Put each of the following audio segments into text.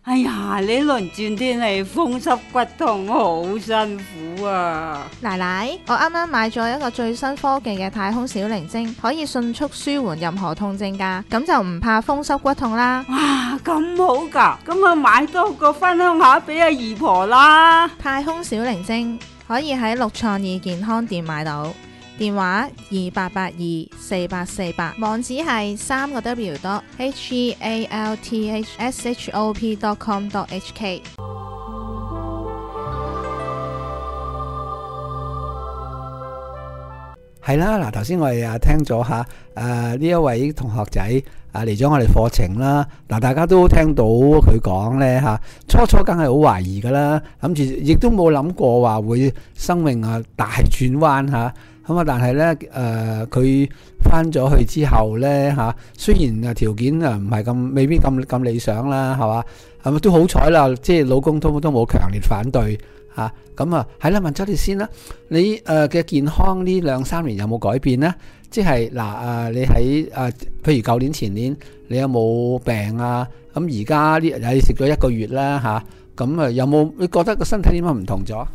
哎呀，呢輪轉天氣風濕骨痛好辛苦啊！ 奶奶，我啱啱買咗一個最新科技嘅太空小靈精，可以迅速舒緩任何痛症㗎，咁就唔怕風濕骨痛啦。 哇，咁好㗎，咁啊買多個分享下俾阿姨婆啦。 太空小靈精可以喺六創意健康店買到，電話28824848，網址係3個W.healthshop.com.hk。 係啦，嗱，頭先我哋聽咗下呢一位同學仔嚟咗我哋課程啦。嗱，大家都聽到佢講呢，初初梗係好懷疑噶啦，諗住亦都冇諗過話會生命大轉彎嚇。咁但係呢，佢翻咗去之後呢，雖然條件唔係咁，未必咁理想啦，係嘛？咁都好彩啦，即係老公都冇強烈反對。咁係啦，問咗你先啦。你嘅健康呢2-3年有冇改變呢？即係你喺譬如舊年前年你有冇病啊？咁而家你食咗1個月啦咁有冇你覺得個身體點樣唔同咗？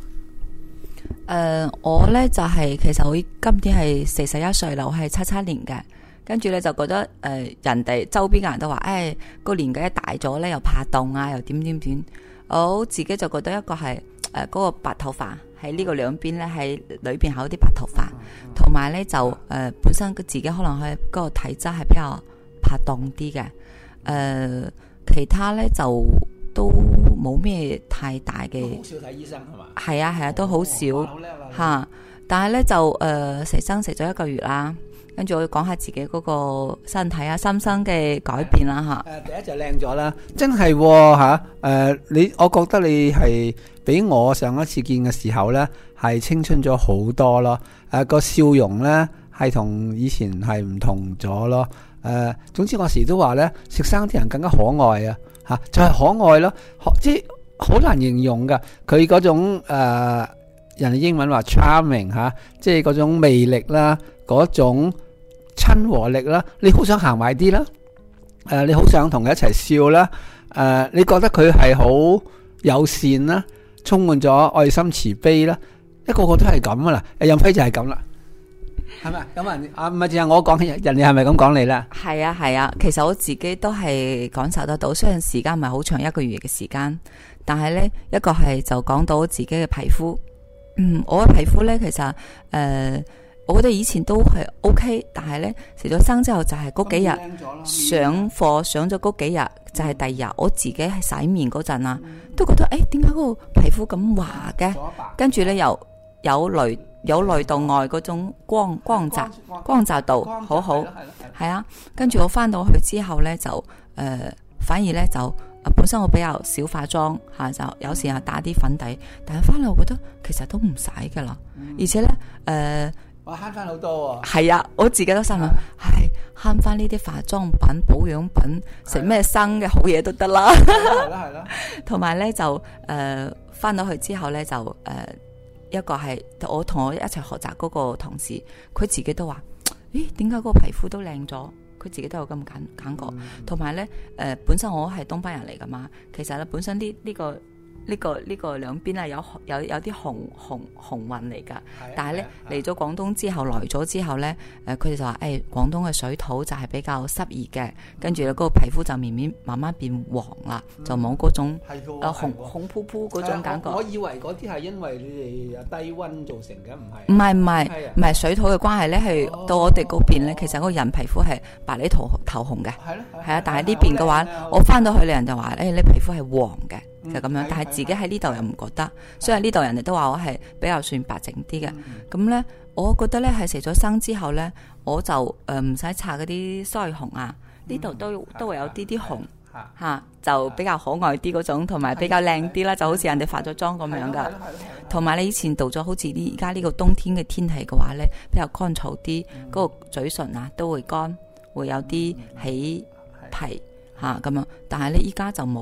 我呢就係其實我今年係41歲啦，我係77年嘅。跟住咧就覺得人哋周邊嘅人都話個年紀一大咗咧又怕凍啊，又點，我自己就覺得一個係嗰個白頭髮喺呢個兩邊咧，喺裏邊有啲白頭髮，同埋咧就本身佢自己可能係嗰個體質係比較怕凍啲嘅，其他咧就都冇咩太大嘅。 好少睇醫生係嘛？ 係啊，都好少嚇。但係咧就食咗1個月啦。跟住我要講下自己嗰個身體心身嘅改變啦嚇。 第一就靚咗啦，真係我覺得你係比我上一次見嘅時候呢係青春咗好多咯。個笑容呢係同以前係唔同咗咯。總之我時都話呢，食生啲人更加可愛就係可愛咯，即係好難形容噶。佢嗰種人哋英文話 charming 即係嗰種魅力啦，嗰種親和力啦，你好想行埋啲啦，你好想同佢一齊笑啦，你覺得佢係好友善啦，充滿咗愛心慈悲啦，一個個都係咁噶啦。任輝就係咁啦，係咪咁唔係淨係我講，人哋係咪咁講你咧？ 係啊，其實我自己都係感受得到，雖然時間唔係好長，1個月嘅時間，但係呢一個係就講到自己嘅皮膚。我嘅皮膚呢，其實我覺得以前都係 OK， 但係呢，食咗生之後就係嗰幾日上課上咗嗰幾日就係第2日，我自己係洗面嗰陣啊，都覺得點解嗰個皮膚咁滑嘅？跟住呢，又有內到外嗰種光澤度好好，係啊。跟住我翻到去之後呢，就反而呢，就本身我比較少化妝就有時係打啲粉底，但係翻嚟我覺得其實都唔使噶啦，而且呢， 我慳翻好多喎。 係啊，我自己都心諗，慳翻呢啲化妝品、保養品，食咩生嘅好嘢都得啦。 係啦。 同埋咧就翻到去之後咧就一個係我同我一齊學習嗰個同事，佢自己都話：咦，點解個皮膚都靚咗？佢自己都有咁感覺。同埋咧本身我係東北人嚟噶嘛，其實咧本身呢個兩邊啊有啲紅運嚟噶，但係咧嚟咗廣東之後來咗之後咧，佢哋就話廣東嘅水土就係比較濕熱嘅，跟住咧嗰個皮膚就慢慢變黃啦，就冇嗰種紅撲撲嗰種感覺。 我以為嗰啲係因為你哋低溫造成嘅， 唔係水土嘅關係咧，係到我哋嗰邊咧，其實個人皮膚係白裏頭紅嘅，係啊，但係呢邊嘅話，我翻到去你人就話你皮膚係黃嘅。就咁樣，但係自己喺呢度又唔覺得，所以呢度人哋都話我係比較算白淨啲嘅。咁呢，我覺得呢係食咗生之後呢，我就唔使搽嗰啲腮紅啊，呢度都會有啲紅就比較可愛啲嗰種，同埋比較靚啲啦，就好似人哋化咗妝咁樣噶。同埋你以前到咗好似而家呢個冬天嘅天氣嘅話呢，比較乾燥啲，嗰個嘴唇啊都會乾，會有啲起皮咁樣。但係呢依家就冇。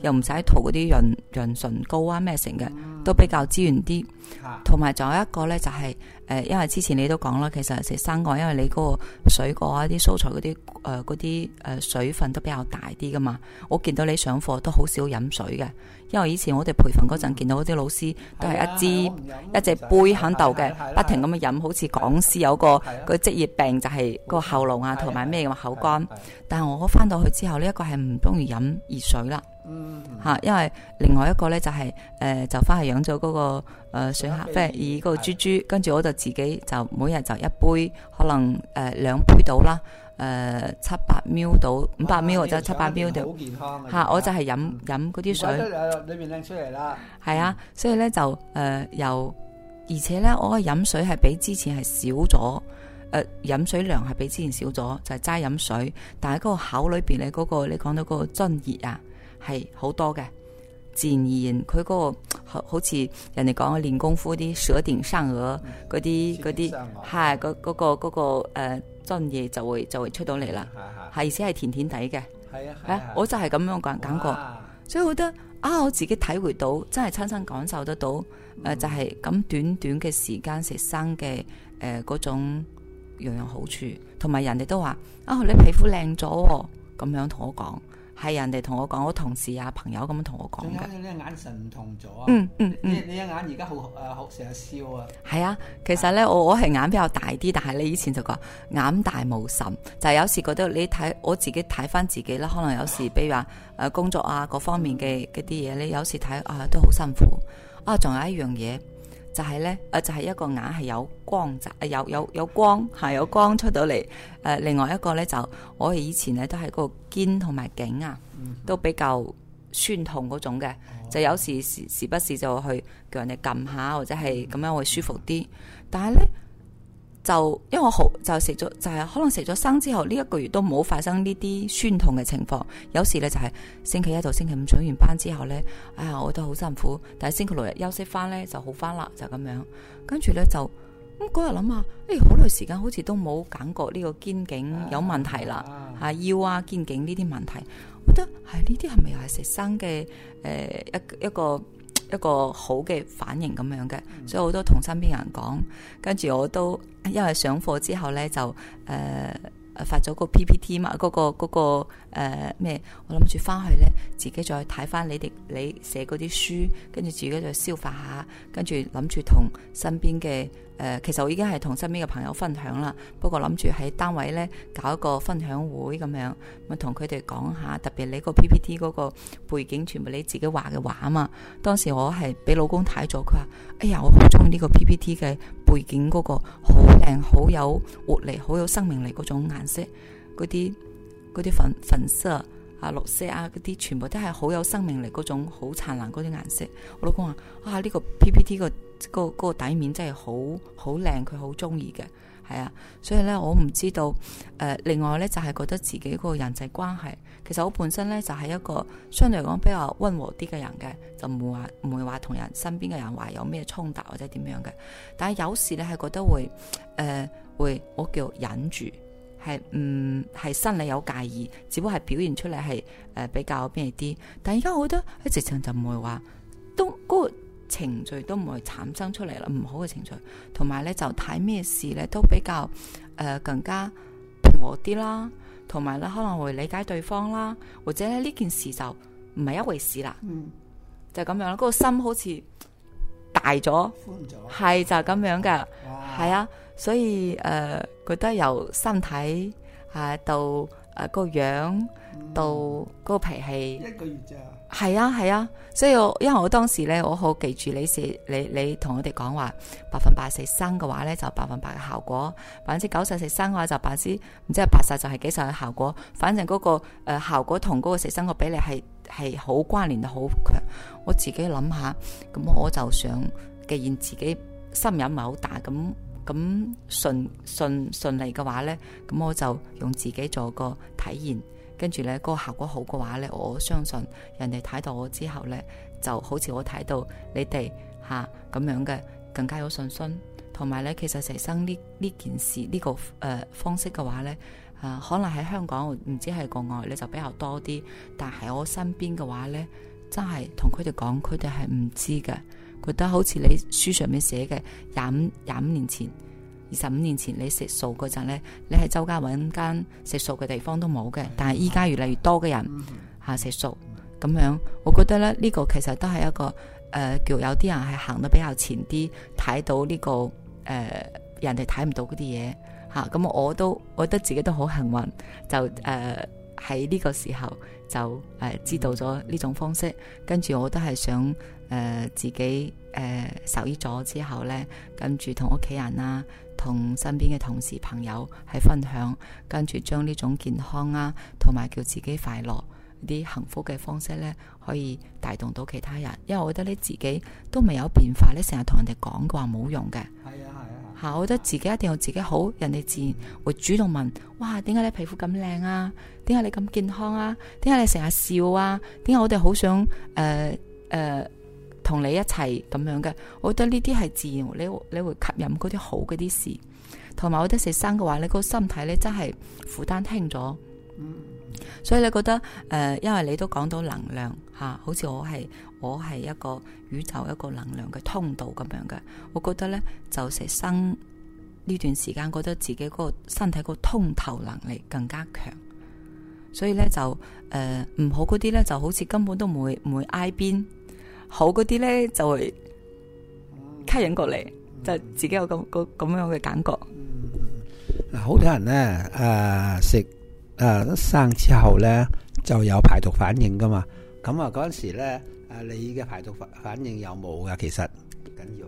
又唔使塗嗰啲潤唇膏啊咩成嘅，都比較滋潤啲。同埋仲有一個呢，就係因為之前你都講啦，其實食生果，因為你嗰個水果啊、啲蔬菜嗰啲水分都比較大啲噶嘛。我見到你上課都好少飲水嘅，因為以前我哋培訓嗰陣見到嗰啲老師都係一隻杯喺度嘅，不停咁樣飲，好似講師有個職業病就係個喉嚨啊同埋咩咁口乾。但係我翻到去之後呢，一個係唔中意飲熱水啦。因為另外一個呢，就係就翻去養咗嗰個水客菲爾嗰個豬豬，跟住我就自己就每日就一杯，可能2杯到啦，700ml到500ml或者700ml到，我就係飲嗰啲水， 裏面靚出嚟啦。 係啊，所以呢，就而且呢，我嘅飲水係比之前係少咗。飲水量係比之前少咗，就係齋飲水，但係嗰個口裏邊咧，嗰個你講到嗰個津液啊，係好多嘅，自然而然佢嗰個好似人哋講嘅練功夫啲舌頂上頜嗰啲係嗰個津液就會出到嚟啦，係而且係甜甜地嘅，我就係咁樣感覺，所以我覺得我自己體會到，真係親身感受得到，就係咁短短嘅時間食生嘅嗰種。樣樣好處，同埋人哋都話你皮膚靚咗，咁樣同我講，係人哋同我講，我同事啊朋友咁樣同我講嘅。 你眼神唔同咗啊！你一眼而家好成日笑啊！ 係啊，其實咧我係眼比較大啲，但係你以前就講眼大無神，就係有時覺得你睇我自己睇翻自己啦，可能有時比如話工作啊各方面嘅啲嘢，你有時睇都好辛苦啊，仲有一樣嘢。就係咧，就係一個眼係有光澤，有光，係有光出到嚟。另外一個咧就，我哋以前咧都係個肩同埋頸啊，都比較酸痛嗰種嘅，就有時不時就去叫人哋撳下，或者係咁樣會舒服啲。但係咧就因為我就食咗，就係可能食咗生之後呢1個月都冇發生呢啲酸痛嘅情況。有時咧就係星期1到星期5上完班之後咧，我覺得好辛苦，但係星期6日休息翻咧就好翻啦，就咁樣。跟住咧就咁嗰日諗下，好耐時間好似都冇感覺呢個肩頸有問題啦，腰啊肩頸呢啲問題，我覺得呢啲係咪又係食生嘅一個好嘅反應咁樣嘅，所以我都同身邊人講，跟住我都因為上課之後呢，就發咗個 PPT 嘛，嗰個咩，我諗住翻去呢，自己再睇翻你寫嗰啲書，跟住自己再消化下，跟住諗住同身邊嘅其實我已經係同身邊嘅朋友分享啦，不過諗住喺單位呢搞一個分享會咁樣，咪同佢哋講下，特別你個 PPT 嗰個背景全部你自己畫嘅畫啊嘛。當時我係俾老公睇咗，佢話：哎呀，我好中意呢個 PPT 嘅背景嗰個好靚、好有活力、好有生命力嗰種顏色，嗰啲粉色啊、綠色啊嗰啲，全部都係好有生命力嗰種好燦爛嗰啲顏色。我老公話：呢個 PPT 嗰個底面真係好靚，佢好中意嘅，係啊。所以咧，我唔知道另外咧就係覺得自己個人際關係，其實我本身咧就係一個相對嚟講比較溫和啲嘅人嘅，就唔會話同人身邊嘅人話有咩衝突或者點樣嘅。但係有時咧係覺得會我叫忍住，係心理有介意，只不過係表現出嚟係比較咩啲。但係而家我覺得喺直情就唔會話都嗰個情緒都唔會產生出嚟啦，唔好嘅情緒，同埋咧就睇咩事咧都比較更加平和啲啦，同埋咧可能會理解對方啦，或者咧呢件事就唔係一回事啦，就咁樣啦，嗰個心好似大咗，係就咁樣噶，係啊，所以覺得由身體到個樣到嗰個脾氣 ，1個月咋？ 係啊，所以因為我當時咧，我好記住你同我哋講話100%食生嘅話咧就100%嘅效果，90%食生嘅話就唔知係80就係幾實嘅效果，反正嗰個效果同嗰個食生個比例係好關聯得好強。我自己諗下，咁我就想，既然自己心癮唔係好大，咁順利嘅話咧，咁我就用自己做個體驗。跟住呢，嗰個效果好嘅話呢，我相信人哋睇到我之後呢，就好似我睇到你哋咁樣嘅，更加有信心。同埋呢，其實食生呢件事呢個方式嘅話呢，可能喺香港唔知係國外呢就比較多啲，但係我身邊嘅話呢， 真係同佢哋講，佢哋係唔知嘅，覺得好似你書上面寫嘅25年前、25年前你食素嗰陣呢，你喺周街揾間食素嘅地方都冇嘅，但係依家越嚟越多嘅人食素咁樣，我覺得咧呢個其實都係一個叫有啲人係行得比較前啲，睇到呢個人哋睇唔到嗰啲嘢嚇，咁我覺得自己都好幸運，就喺呢個時候就知道咗呢種方式，跟住我都係想自己受益咗之後呢，跟住同屋企人啊，同身邊嘅同事朋友係分享，跟住將呢種健康啊，同埋叫自己快樂啲幸福嘅方式呢，可以帶動到其他人。因為我覺得你自己都未有變化，你成日同人哋講嘅話冇用嘅。我覺得自己一定要自己好，人哋自然會主動問：哇，點解你皮膚咁靚啊？點解你咁健康啊？點解你成日笑啊？點解我哋好想同你一齊咁樣嘅？我覺得呢啲係自然，你會吸引嗰啲好嗰啲事。同埋我覺得食生嘅話，你個身體咧真係負擔輕咗。所以你覺得因為你都講到能量吓，好似我係一個宇宙一個能量嘅通道咁樣嘅，我覺得呢，就食生呢段時間，覺得自己個身體個通透能力更加強，所以呢，就唔好嗰啲呢，就好似根本都唔會挨邊，好嗰啲呢，就會吸引過嚟，就自己有咁樣嘅感覺。 嗱，好多人呢，食生之後呢就有排毒反應噶嘛，咁啊嗰陣時呢你嘅排毒反應有冇噶？其實緊要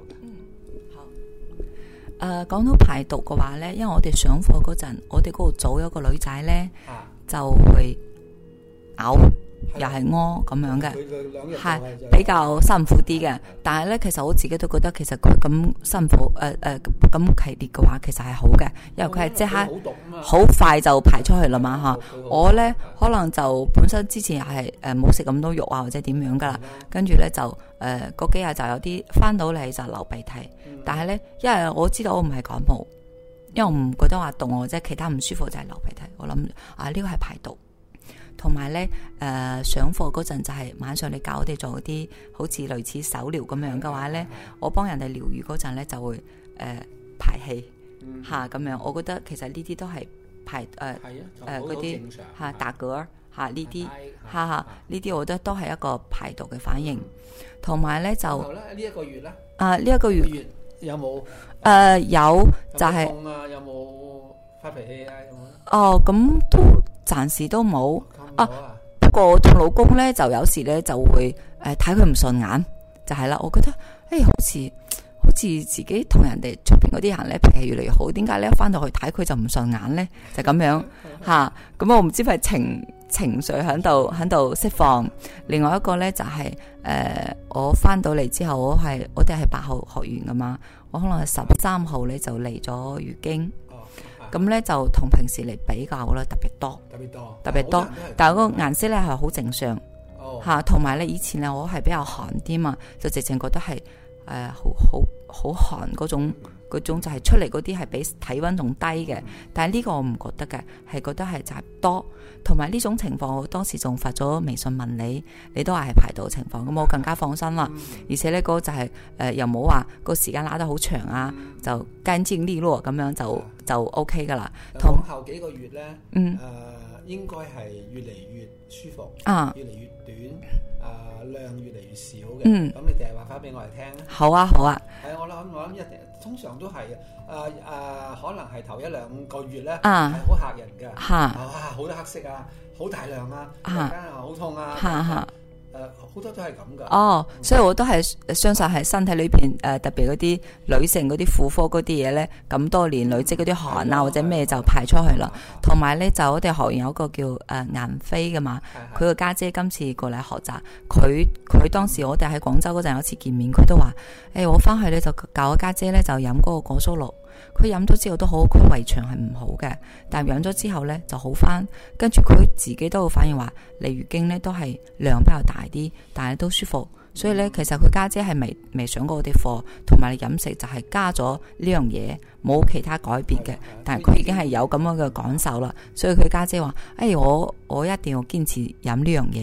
嘅。 好，講到排毒嘅話呢，因為我哋上課嗰陣，我哋嗰度組有個女仔呢，就會嘔，又係屙咁樣嘅，係比較辛苦啲嘅。但係呢，其實我自己都覺得，其實佢咁辛苦，咁劇烈嘅話，其實係好嘅，因為佢係即刻好快就排出去啦嘛吓。我呢，可能就本身之前係冇食咁多肉啊，或者點樣噶啦，跟住呢，就嗰幾日就有啲翻到嚟就流鼻涕，但係呢，因為我知道我唔係感冒，因為我唔覺得話凍或者其他唔舒服就係流鼻涕，我諗呢個係排毒。同埋咧，上課嗰陣就係晚上你教我哋做啲好似類似手療咁樣嘅話咧，我幫人哋療愈嗰陣咧就會排氣嚇咁樣。我覺得其實呢啲都係排嗰啲嚇打嗝嚇呢啲嚇呢啲，我覺得都係一個排毒嘅反應。同埋咧就呢一個月咧呢一個月有冇有就係痛啊？有冇發脾氣啊？有冇？ 哦，咁都暫時都冇。不過我同老公咧就有時咧就會睇佢唔順眼，就係啦。我覺得好似自己同人哋出邊嗰啲人咧脾氣越嚟越好，點解咧翻到去睇佢就唔順眼咧？就咁樣吓。咁我唔知係情緒喺度釋放。另外一個咧就係我翻到嚟之後，我哋係8號學員噶嘛，我可能係13號咧就嚟咗月經。咁咧就同平時嚟比較咧特別多，但係嗰個顏色咧係好正常吓，同埋咧以前咧我係比較寒啲嘛，就直情覺得係好寒嗰種就係出嚟嗰啲係比體溫仲低嘅，但係呢個我唔覺得嘅，係覺得係就係多，同埋呢種情況我當時仲發咗微信問你都話係排毒情況，咁我更加放心啦。而且呢嗰個就係又冇話個時間拉得好長啊，就乾淨利落咁樣就 OK 噶啦。 同後幾個月咧，應該係越嚟越舒服，越嚟越短，量越嚟越少嘅。咁你哋係話翻俾我哋聽咧？ 好啊。 係我諗一定，通常都係可能係頭1-2個月咧係好嚇人嘅，好多黑色啊，好大量啊，突然間好痛啊。好多都係咁噶。 所以我都係相信係身體裏邊特別嗰啲女性嗰啲婦科嗰啲嘢咧，咁多年累積嗰啲汗啊或者咩就排出去啦。同埋咧就我哋學員有一個叫顏飛噶嘛，佢個家姐今次過嚟學習，佢當時我哋喺廣州嗰陣有一次見面，佢都話我翻去咧就教我家姐咧就飲嗰個果蔬露。佢飲咗之後都好，佢胃腸係唔好嘅，但係飲咗之後呢就好翻，跟住佢自己都反映話嚟月經呢都係量比較大啲，但係都舒服。所以呢，其實佢家姐係未上過我哋課，同埋飲食就係加咗呢樣嘢，冇其他改變嘅。但係佢已經係有咁樣嘅感受啦，所以佢家姐話：我一定要堅持飲呢樣嘢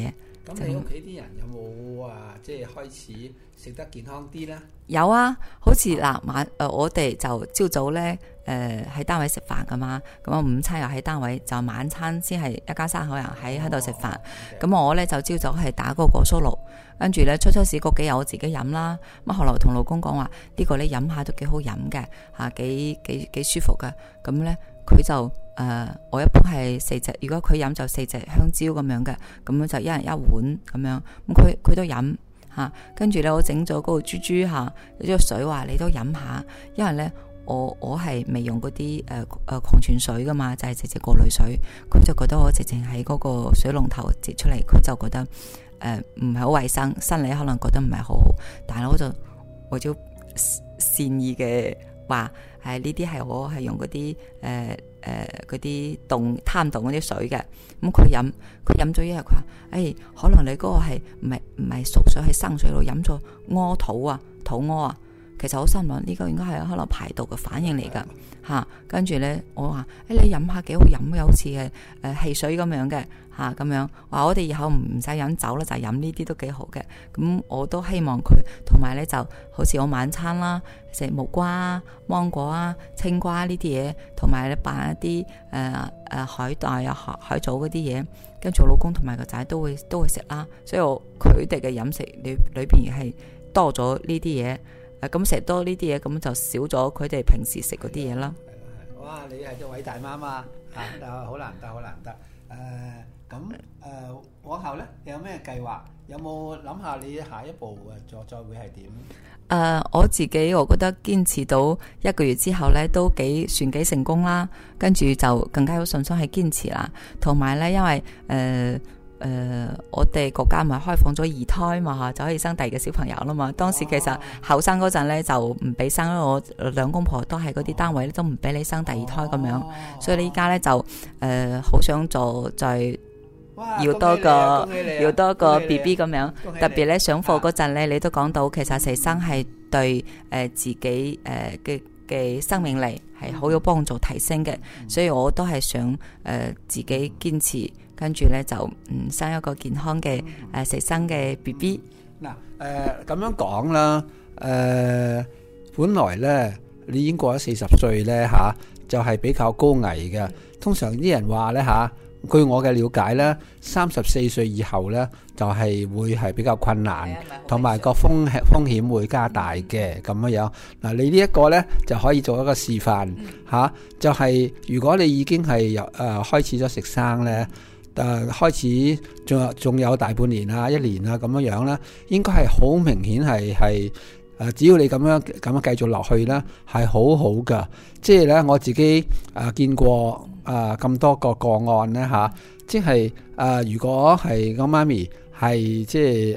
咁你屋企啲人有冇即係開始食得健康啲呢？ 有啊，好似嗱我哋就朝早呢喺單位食飯噶嘛，咁午餐又喺單位，就晚餐先係一家三口人喺度食飯。咁我呢就朝早係打嗰個果酥露，跟住呢初時嗰幾日我自己飲啦。咁後來同老公講話呢個呢飲下都幾好飲嘅，幾舒服嘅。咁呢佢就我一般係4隻，如果佢飲就4隻香蕉咁樣嘅，咁就一人一碗咁樣。咁佢都飲跟住呢我整咗嗰個豬豬有啲水話你都飲下，因為呢我係未用嗰啲礦泉水噶嘛，就係直接過濾水。佢就覺得我直情喺嗰個水龍頭接出嚟，佢就覺得唔係好衛生，生理可能覺得唔係好好。但係我就善意嘅話係呢啲係我係用嗰啲嗰啲攤凍嗰啲水嘅。咁佢飲咗一日，佢話可能你嗰個係唔係熟水，係生水度飲咗屙肚屙其實好心諗呢個應該係可能排毒嘅反應嚟噶跟住呢，我話你飲下幾好飲嘅，好似係汽水咁樣嘅咁樣話我哋以後唔使飲酒啦，就飲呢啲都幾好嘅。咁我都希望佢同埋呢就好似我晚餐啦，食木瓜、芒果青瓜呢啲嘢，同埋咧扮一啲海帶海藻嗰啲嘢，跟住老公同埋個仔都會食啦。所以佢哋嘅飲食裏邊係多咗呢啲嘢。咁食多呢啲嘢，咁就少咗佢哋平時食嗰啲嘢啦。 哇！你係個偉大媽媽好難得。往後呢，你有咩計劃？有冇諗下你下一步再會係點？ 我自己我覺得堅持到1個月之後呢，都算幾成功啦。跟住就更加有信心去堅持啦。同埋呢，因為我哋國家咪開放咗2胎嘛，就可以生第2個小朋友啦嘛。當時其實後生嗰陣呢，就唔俾生，我兩公婆都係嗰啲單位都唔俾你生第2胎咁樣。所以你依家呢，就好想再要多個 BB 咁樣。特別呢，上課嗰陣呢，你都講到其實食生係對自己嘅生命力係好有幫助提升嘅。所以我都係想自己堅持。跟住呢，就生一個健康嘅食生嘅 BB。 嗱咁樣講啦，本來呢，你已經過咗40歲呢，就係比較高危嘅。通常啲人話呢，據我嘅了解呢，34歲以後呢，就係會係比較困難，同埋個風險會加大嘅咁樣。嗱，你呢一個呢，就可以做一個示範就係如果你已經係開始咗食生呢。開始仲有大半年1年咁樣啦，應該係好明顯係只要你咁樣繼續落去呢，係好好噶。即係呢，我自己見過咁多個案呢即係如果係個媽咪係即係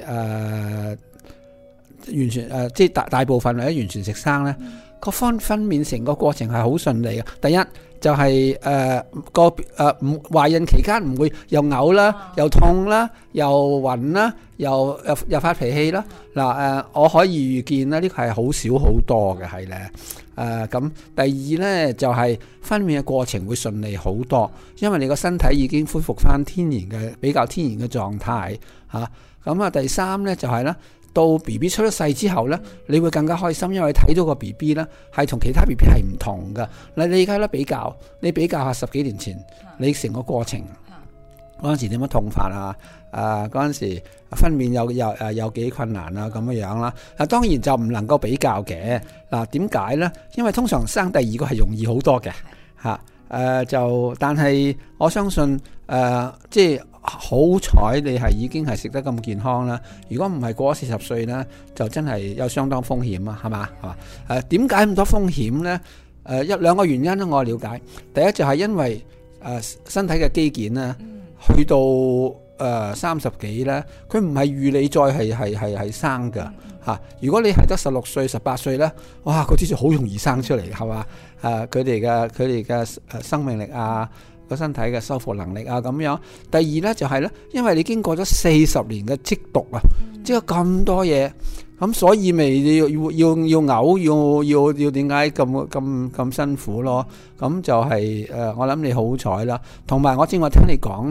完全即係大部分或者完全食生呢，個分娩成個過程係好順利嘅。第一就係懷孕期間唔會又嘔啦，又痛啦，又暈啦，又發脾氣啦。我可以預見啦，呢個係好少好多嘅係咧。咁第二呢，就係分娩嘅過程會順利好多，因為你個身體已經恢復翻比較天然嘅狀態咁第三呢，就係呢。到 BB 出咗世之後呢，你會更加開心，因為睇到個 BB 呢係同其他 BB 係唔同㗎。你而家咧你比較下10幾年前，你成個過程嗰陣時點樣痛法嗰陣時分娩有幾困難咁樣啦。當然就唔能夠比較嘅。點解呢？因為通常生第2個係容易好多嘅但係我相信即係好彩你係已經係食得咁健康啦。如果唔係過咗40歲呢，就真係有相當風險係嘛？點解咁多風險呢？2個原因呢，我了解。第一就係因為身體嘅肌腱呢，去到30幾呢，佢唔係預你再係生㗎如果你係得16歲、18歲呢，哇，嗰啲就好容易生出嚟係嘛？佢哋嘅生命力個身體嘅修復能力咁樣。第二呢，就係呢，因為你經過咗40年嘅積毒即係咁多嘢，咁所以咪要嘔，要點解咁辛苦咯？咁就係我諗你好彩啦。同埋我正話聽你講呢，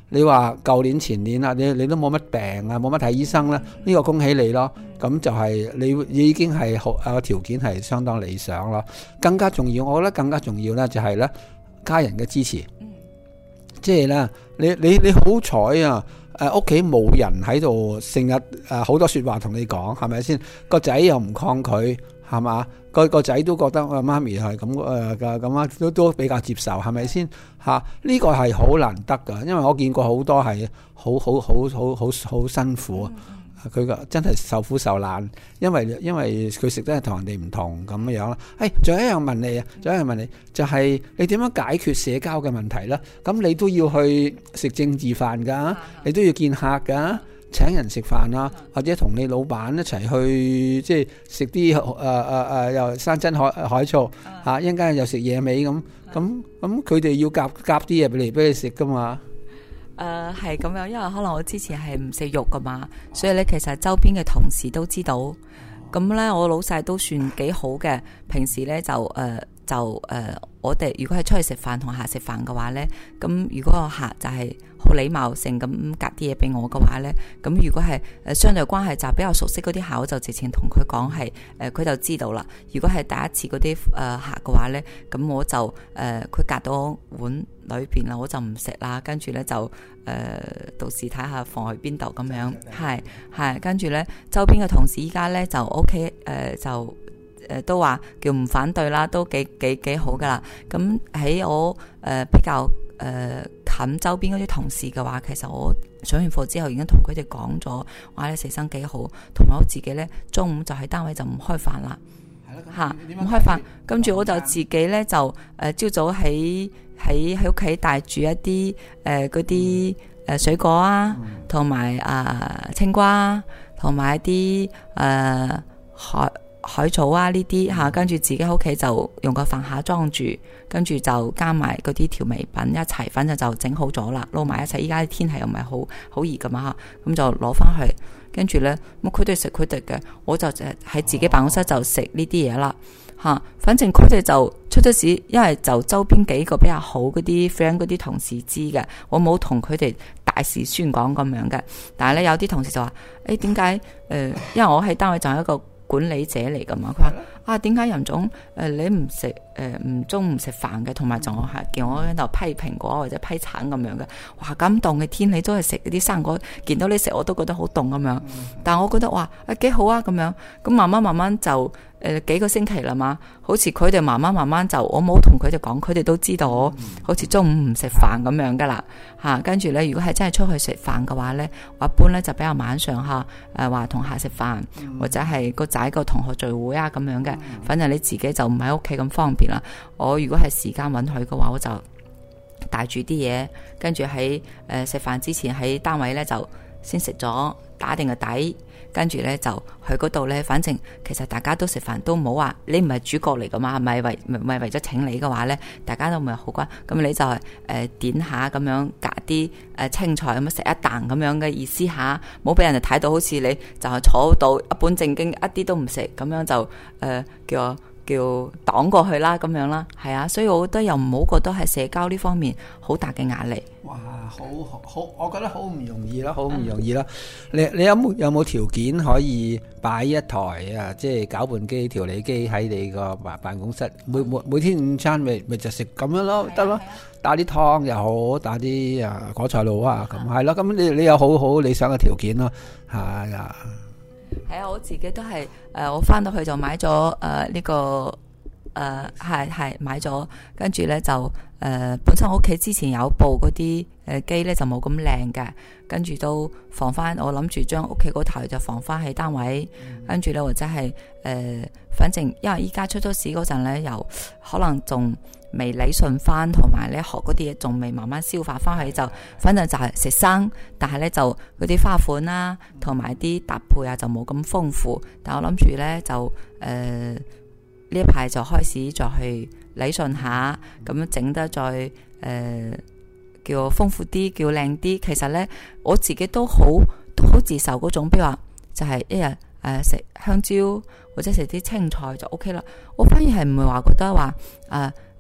你話舊年前年啦，你都冇乜病啊，冇乜睇醫生啦，呢個恭喜你咯。咁就係你已經係好條件係相當理想咯。更加重要，我覺得更加重要咧就係咧家人嘅支持。即係咧，你好彩啊！屋企冇人喺度，成日好多說話同你講，係咪先？個仔又唔抗拒，係嘛？個仔都覺得媽咪係咁咁啊，都比較接受，係咪先？呢個係好難得噶，因為我見過好多係好辛苦啊。佢個真係受苦受難，因為佢食得係同人哋唔同咁樣啦。仲有一樣問你，就係你點樣解決社交嘅問題啦？咁你都要去食政治飯㗎，你都要見客㗎，請人食飯啊，或者同你老闆一齊去即係食啲又山珍海醋嚇，一陣間又食野味咁，佢哋要夾啲嘢俾你食㗎嘛。 係咁樣，因為可能我之前係唔食肉噶嘛，所以咧其實周邊嘅同事都知道。咁咧我老細都算幾好嘅，平時咧就我哋如果係出去食飯同客食飯嘅話咧，咁如果個客就係好禮貌性咁夾啲嘢俾我嘅話咧，咁如果係相對關係就比較熟悉嗰啲客，我就直情同佢講係佢就知道啦。如果係第一次嗰啲客嘅話咧，咁我就佢夾到碗裏邊啦，我就唔食啦，跟住咧就到時睇下放去邊度咁樣，係跟住咧周邊嘅同事依家咧就 OK， 都話叫唔反對啦，都幾好噶啦。咁喺我比較近周邊嗰啲同事嘅話，其實我上完課之後已經同佢哋講咗，話你食生幾好，同埋我自己咧中午就喺單位就唔開飯啦，唔開飯，跟住我就自己咧就朝早喺屋企帶住一啲嗰啲水果啊，同埋青瓜啊，同埋一啲海草啊呢啲吓，跟住自己喺屋企就用個飯盒裝住，跟住就加埋嗰啲調味品一齊，反正就整好咗啦，撈埋一齊。依家啲天氣又唔係好熱噶嘛，咁就攞翻去，跟住呢，咁佢哋食佢哋嘅，我就喺自己辦公室就食呢啲嘢啦吓。反正佢哋就出咗事，因為就周邊幾個比較好嗰啲 friend 嗰啲同事知嘅，我冇同佢哋大肆宣講咁樣嘅。但係呢，有啲同事就話：點解因為我喺單位就係一個管理者嚟噶嘛，佢話點解任總你唔食中午唔食飯嘅，同埋仲係叫我喺度批蘋果或者批橙咁樣嘅。哇，咁凍嘅天氣都係食啲生果，見到你食我都覺得好凍咁樣。但係我覺得哇幾好啊咁樣，咁慢慢就幾個星期啦嘛，好似佢哋慢慢就我冇同佢哋講，佢哋都知道我好似中午唔食飯咁樣噶啦吓。跟住咧，如果係真係出去食飯嘅話咧，我一般咧就比較晚上吓話同客食飯，或者係個仔個同學聚會啊咁樣嘅。反正你自己就唔喺屋企咁方便啦。我如果係時間允許嘅話，我就帶住啲嘢，跟住喺食飯之前喺單位咧就先食咗，打定個底，跟住咧就去嗰度咧。反正其實大家都食飯，都冇話你唔係主角嚟噶嘛，係咪為咗請你嘅話咧，大家都唔係好乖。咁你就係點下咁樣夾啲青菜咁樣食一啖咁樣嘅意思下，冇俾人哋睇到好似你就係坐到一本正經一啲都唔食咁樣就叫擋過去啦咁樣啦，係啊，所以我覺得又唔好覺得係社交呢方面好大嘅壓力。 哇，好，我覺得好唔容易啦，好唔容易啦。你有冇條件可以擺一台即係攪拌機、調理機喺你個辦公室？每天午餐咪就食咁樣咯，得咯。打啲湯又好，打啲果菜露啊，咁係咯。咁你有好理想嘅條件咯，係啊。 係啊，我自己都係我翻到去就買咗呢個係買咗，跟住咧就本身我屋企之前有部嗰啲機咧就冇咁靚嘅，跟住都放翻，我諗住將屋企嗰台就放翻喺單位，跟住咧或者係反正因為依家出咗事嗰陣咧，又可能仲未理順翻，同埋咧學嗰啲嘢仲未慢慢消化翻去，就反正就係食生，但係咧就嗰啲花款啦，同埋啲搭配啊就冇咁豐富。但我諗住咧就呢一排就開始再去理順下，咁樣整得再叫豐富啲，叫靚啲。其實咧我自己都好自受嗰種，比如話就係一日食香蕉或者食啲青菜就 OK 啦。我反而係唔會話覺得話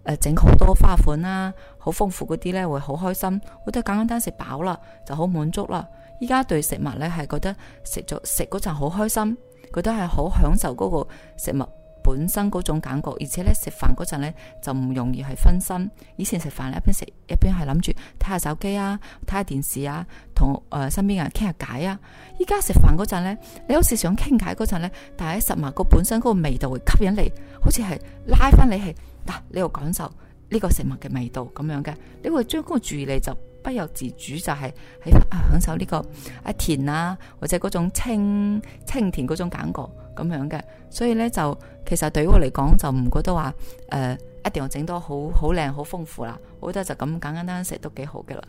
整好多花款啦，好豐富嗰啲呢會好開心，覺得簡單食飽啦就好滿足啦。依家對食物呢係覺得食嗰陣好開心，覺得係好享受嗰個食物本身嗰種感覺，而且咧食飯嗰陣咧就唔容易係分心。以前食飯一邊食一邊係諗住睇下手機啊，睇下電視啊，同身邊嘅人傾下偈啊。依家食飯嗰陣咧，你好似想傾偈嗰陣咧，但係食物個本身嗰個味道會吸引你，好似係拉翻你係嗱，你要感受呢個食物嘅味道咁樣嘅，你會將嗰個注意力就不由自主就係喺享受呢個甜啊，或者嗰種清甜嗰種感覺咁樣嘅。所以咧就其實對於我嚟講就唔覺得話一定要整到好靚好豐富啦，我覺得就咁簡簡單單食都幾好嘅啦。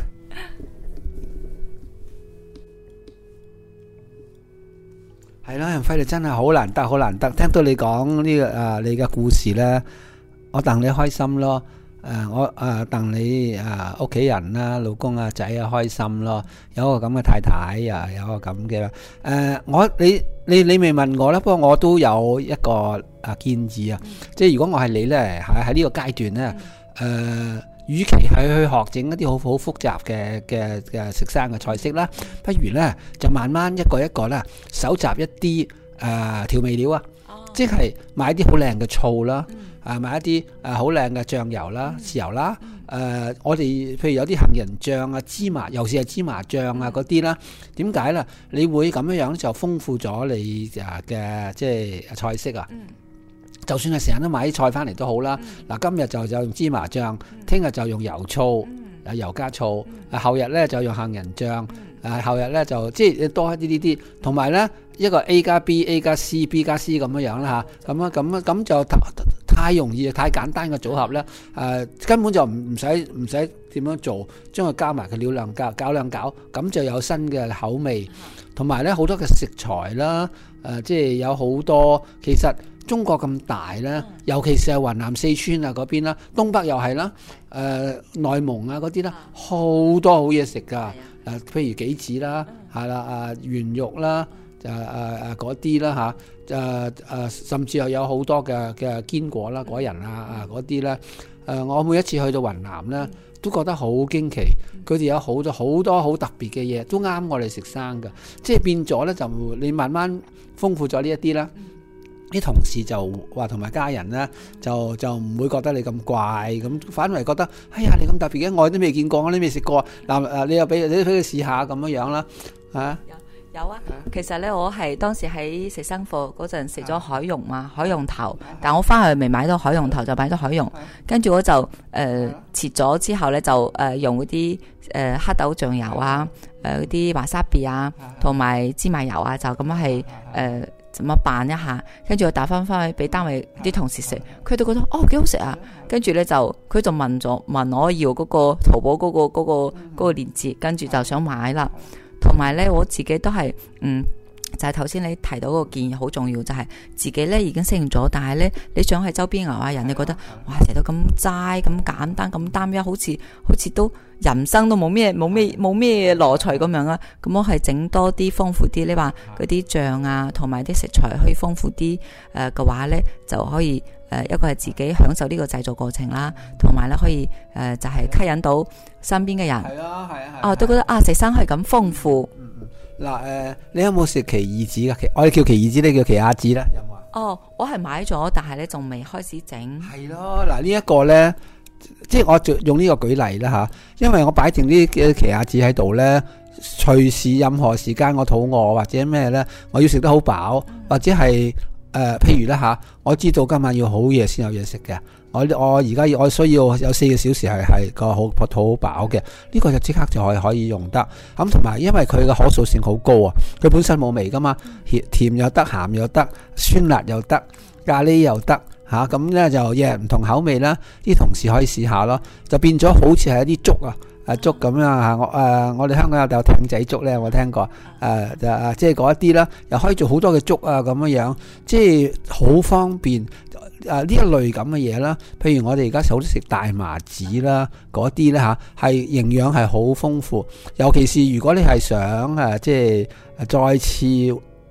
係啦，任輝你真係好難得，聽到你講呢個你嘅故事咧，我戥你開心咯。我戥你屋企人啦、老公啊、仔啊開心咯，有一個咁嘅太太啊，有一個咁嘅你未問我啦，不過我都有一個建議啊，即係如果我係你咧，喺呢個階段咧，與其係去學整一啲好複雜嘅食生嘅菜式啦，不如咧就慢慢一個一個啦，搜集一啲調味料啊，即係買啲好靚嘅醋啦。買一啲好靚嘅醬油啦、豉油啦，我哋譬如有啲杏仁醬啊、芝麻，尤其是係芝麻醬啊嗰啲啦。點解咧？你會咁樣就豐富咗你嘅即係菜式啊。就算係成日都買啲菜翻嚟都好啦。嗱，今日就用芝麻醬，聽日就用油醋，油加醋，後日咧就用杏仁醬，後日咧就即係多一啲呢啲，同埋咧一個 A 加 B、A 加 C、B 加 C 咁樣啦嚇，咁就太容易太簡單嘅組合咧，根本就唔使點樣做，將佢加埋個料量搞兩搞，咁就有新嘅口味，同埋咧好多嘅食材啦，即係有好多其實。中國咁大咧，尤其是係雲南、四川啊嗰邊啦，東北又係啦，內蒙啊嗰啲啦，好多好嘢食噶。譬如杞子啦，係啦，圓肉啦，嗰啲啦嚇，甚至又有好多嘅堅果啦、果仁啊嗰啲咧。我每一次去到雲南咧，都覺得好驚奇，佢哋有好多好特別嘅嘢，都啱我哋食生㗎。即係變咗咧，就你慢慢豐富咗呢一啲啦。啲同事就話同埋家人咧，就唔會覺得你咁怪，咁反為覺得，哎呀你咁特別嘅，我都未見過，我都未食過。嗱你又俾佢試下咁樣啦， 有啊。其實咧，我係當時喺食生貨嗰陣食咗海茸嘛，海茸頭，但我翻去未買到海茸頭，就買咗海茸，跟住我就切咗之後咧，就用嗰啲黑豆醬油啊，嗰啲華沙比啊，同埋芝麻油啊，就咁樣係咁樣拌一下，跟住我打翻去俾單位啲同事食，佢都覺得幾好食啊。跟住咧佢就問我要嗰個淘寶嗰個鏈接，跟住就想買啦。同埋咧我自己都係就係頭先你提到個建議好重要，就係自己咧已經適應咗，但係咧你想喺周邊牛下人，你覺得哇成日都咁齋咁簡單咁單一，好似都人生都冇咩樂趣咁樣啊！咁我係整多啲豐富啲，你話嗰啲醬啊，同埋啲食材可以豐富啲嘅話咧，就可以一個係自己享受呢個製作過程啦，同埋咧可以就係吸引到身邊嘅人。係啊，都覺得食生係咁豐富。 嗱你有冇食奇異子㗎？我哋叫奇異子，你叫奇亞子啦，有冇啊？ 我係買咗，但係咧仲未開始整。 係咯，嗱呢一個咧，即係我用呢個舉例啦吓，因為我擺定啲奇亞子喺度咧，隨時任何時間我肚餓或者咩咧，我要食得好飽，或者係譬如咧吓，我知道今晚要好夜先有嘢食嘅。我而家我需要有4個小時係個肚好飽嘅，呢個就即刻就可以用得。咁同埋因為佢嘅可塑性好高啊，佢本身冇味噶嘛，甜又得，鹹又得，酸辣又得，咖喱又得吓，咁咧就唔同口味啦。啲同事可以試下咯，就變咗好似係一啲粥啊粥咁樣吓。我哋香港有艇仔粥咧，我聽過即係嗰一啲啦，又可以做好多嘅粥啊咁樣，即係好方便。呢一類咁嘅嘢啦，譬如我哋而家好多食大麻子啦，嗰啲咧嚇係營養係好豐富，尤其是如果你係想即係再次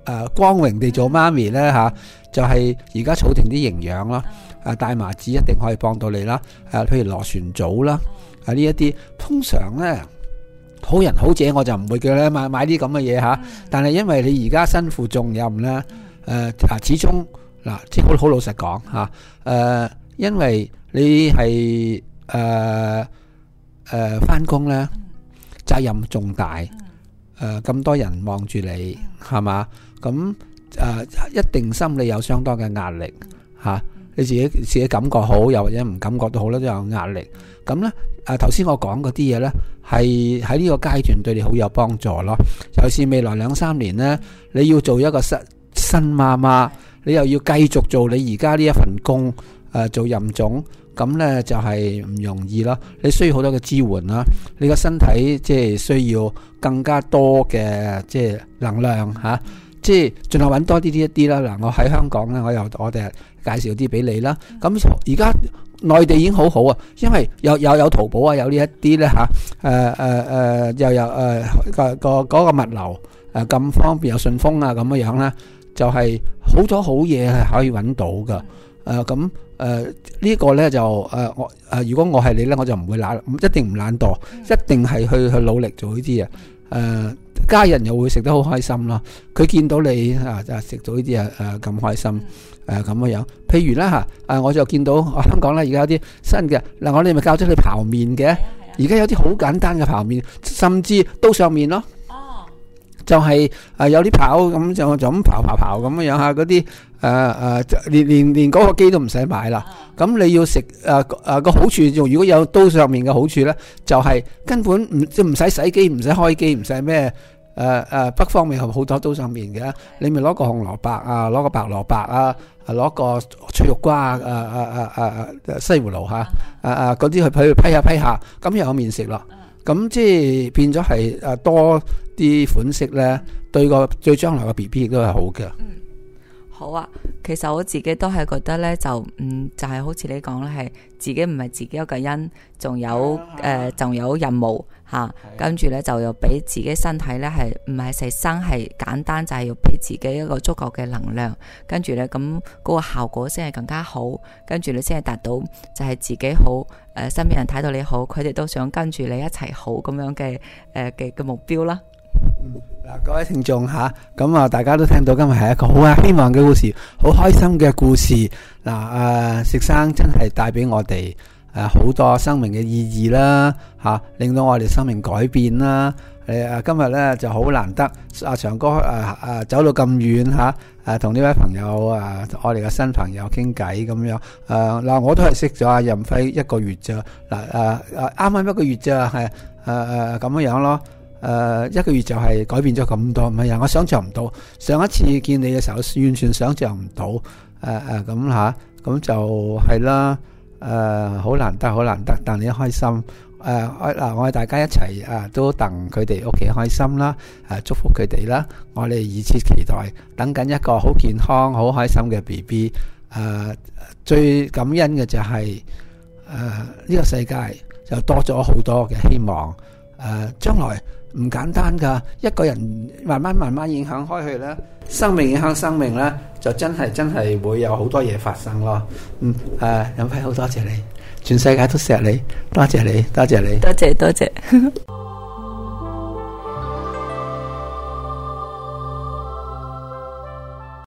光榮地做媽咪呢，就係而家儲定啲營養咯。大麻子一定可以幫到你啦。譬如螺旋藻啦，呢一啲通常呢，好人好姐我就唔會叫你買啲咁嘅嘢但係因為你而家身負重任呢，始終嗱，即係好老實講因為你係返工呢，責任重大，咁多人望住你係嘛，咁一定心理有相當嘅壓力你自己感覺好，又或者唔感覺都好啦，都有壓力。咁呢，頭先我講嗰啲嘢呢，係喺呢個階段對你好有幫助咯。尤其是未來2-3年呢，你要做一個新媽媽，你又要繼續做你而家呢一份工，做任總，咁呢就係唔容易咯。你需要好多嘅支援啦，你個身體即係需要更加多嘅即係能量即係盡量揾多啲一啲啦。嗱，我喺香港呢，我哋介紹啲俾你啦。咁而家內地已經好好因為有淘寶有呢一啲呢又有嗰個物流咁方便，有順豐咁樣呢，就係好多好嘢係可以揾到噶。咁呢個呢，就如果我係你呢，我就唔會一定唔懶惰，一定係去努力做呢啲嘢。家人又會食得好開心咯，佢見到你食到呢啲咁開心咁樣。譬如啦我就見到香港咧而家有啲新嘅嗱，我哋咪教咗你刨麵嘅，而家有啲好簡單嘅刨麵，甚至刀上面咯。就係有啲刨咁就咁刨咁樣嗰啲連嗰個機都唔使買啦。咁你要食個好處，如果有刀上面嘅好處咧，就係根本唔使洗機，唔使開機，唔使咩北方面有好多刀上面嘅，你咪攞個紅蘿蔔攞個白蘿蔔攞個脆肉瓜西葫蘆嗰啲去批下，咁又有麵食咯。咁即係變咗係多啲款式咧，對將來個 BB 亦都係好嘅。 好啊，其實我自己都係覺得咧，就係好似你講咧，係自己唔係自己一個人，仲有任務跟住咧就要俾自己身體咧係唔係食生，係簡單就係要俾自己一個足夠嘅能量，跟住咧咁嗰個效果先係更加好，跟住你先係達到就係自己好，身邊人睇到你好，佢哋都想跟住你一齊好咁樣嘅目標啦。 各位聽眾咁大家都聽到今日係一個好希望嘅故事，好開心嘅故事。食生真係帶俾我哋好多生命嘅意義啦，令到我哋生命改變啦。今日咧就好難得，長哥走到咁遠同呢位朋友我哋嘅新朋友傾偈咁樣。我都係識咗阿任輝1個月咋，啱啱1個月咋，係咁樣咯。1個月就係改變咗咁多，唔係我想象唔到。上一次見你嘅時候，完全想象唔到。咁就係啦。好難得，但你開心。我哋大家一齊都戥佢哋屋企開心啦，祝福佢哋啦。我哋熱切期待，等緊一個好健康、好開心嘅 BB。最感恩嘅就係呢個世界就多咗好多嘅希望。將來唔簡單噶，一個人慢慢影響開去咧，生命影響生命咧，就真係會有好多嘢發生咯。任輝好多謝你，全世界都錫你，多謝你。 多謝。